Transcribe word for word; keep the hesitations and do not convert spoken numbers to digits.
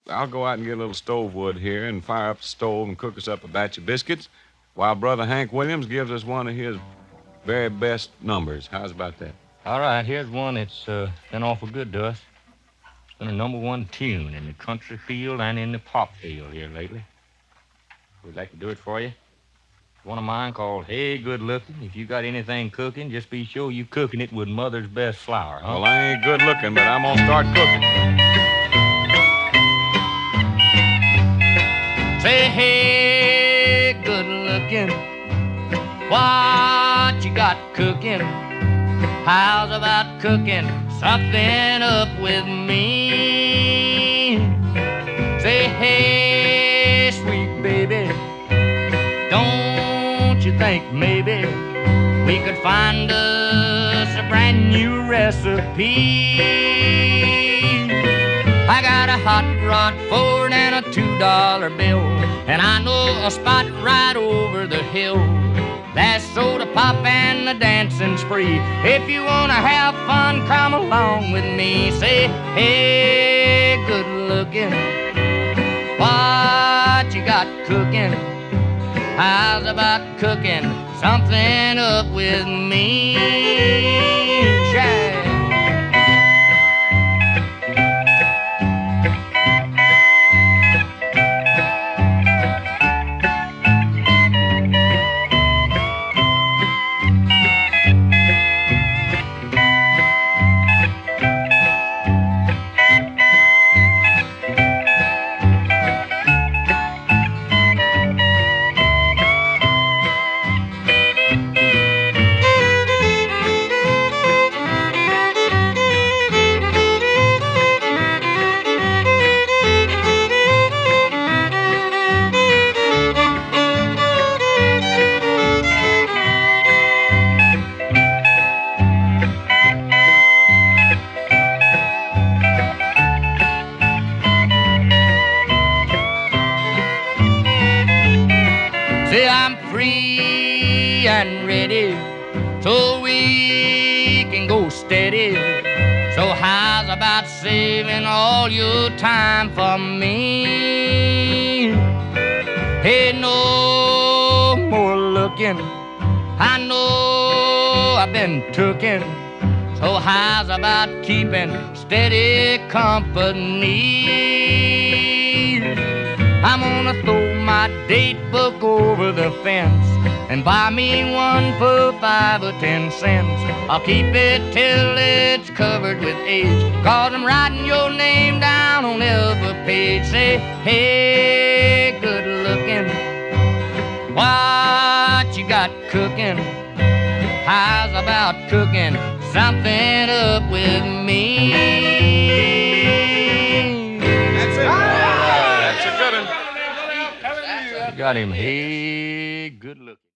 I'll go out and get a little stove wood here and fire up the stove and cook us up a batch of biscuits while Brother Hank Williams gives us one of his very best numbers. How's about that? All right, here's one that's uh, been awful good to us. It's been a number one tune in the country field and in the pop field here lately. We'd like to do it for you. One of mine called Hey Good Looking. If you got anything cooking, just be sure you cooking it with Mother's best flour, huh? Well, I ain't good looking, but I'm gonna start cooking. Say, hey, good looking, what you got cooking? How's about cooking something up with me? Say, hey, sweet baby, don't you think maybe we could find us a brand new recipe? I got a hot rod Ford and a two dollar bill, and I know a spot right over the hill. That's soda pop and the dancing spree. If you wanna have fun, come along with me. Say, hey, good looking, what you got cooking? How's about cooking something up with me? Shine. Say I'm free and ready, so we can go steady. So how's about saving all your time for me? Hey, no more looking, I know I've been tooken. So how's about keeping steady company? I'm gonna throw my date book over the fence and buy me one for five or ten cents. I'll keep it till it's covered with age, cause I'm writing your name down on every page. Say, hey, good looking, what you got cooking? How's about cooking something up with me? Got him. Hey, good looking.